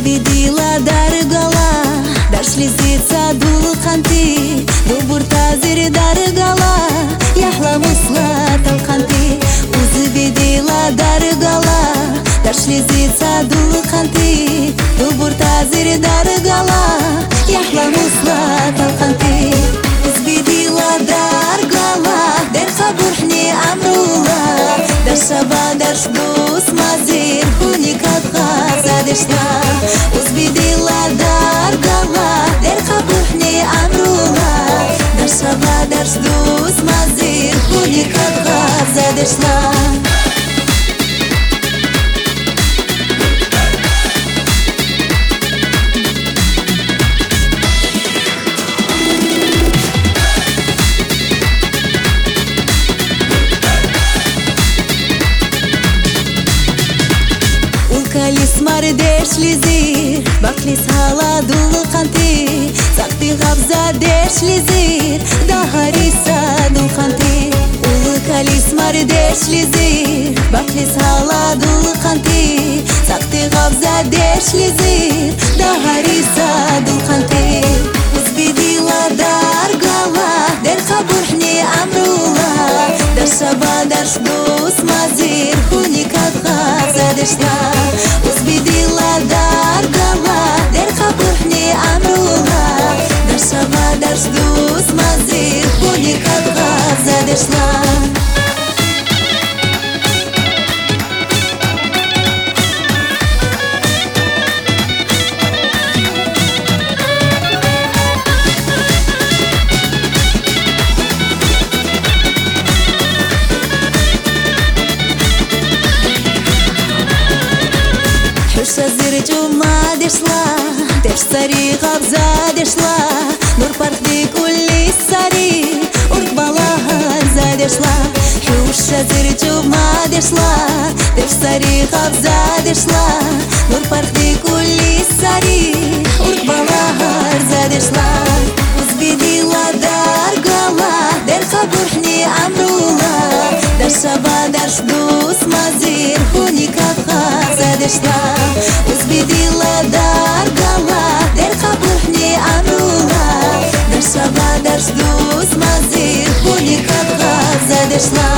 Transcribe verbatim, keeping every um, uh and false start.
Uzbidila dargala, darshlizi sadul khanti, duburtazir dargala, yahla muslat al khanti. Uzbidila dargala, darshlizi sadul khanti, duburtazir dargala, yahla muslat al khanti. Uzbidila dargala, der khaburhni amrula, dar shaba dar shdus mazir hunikat zadeshla. Uzbidila dargala, der khaburhni amrula, dar shaba dar shdus mazir hunikat zadeshla. Калис мардеш лизир, баклис хала дул кhanti, сакти габза деш лизир, дахариса дул khanti. Ул калис мардеш лизир, баклис хала дул khanti, сакти габза деш лизир, дахариса дул khanti. Uzbidila dargala, der khaburhni amrula, dar shaba dar shdus mazir hunikat zadeshla. Uzbidila dargala, der khaburhni amrula, dar shaba dar shdus mazir hunikat zadeshla. Шазир жума дешла, деш сари габза дешла, нур пархди кулли сари, урк балахар задешла. Шазир жума дешла, деш сари габза дешла, нур пархди кулли сари, урк балахар задешла. Uzbidila dargala, der khaburhni amrula, dar shaba dar shdus mazir hunikat zadeshla. Uzbidila dargala, der khaburhni amrula, dar shaba dar shdus mazir hunikat zadeshla.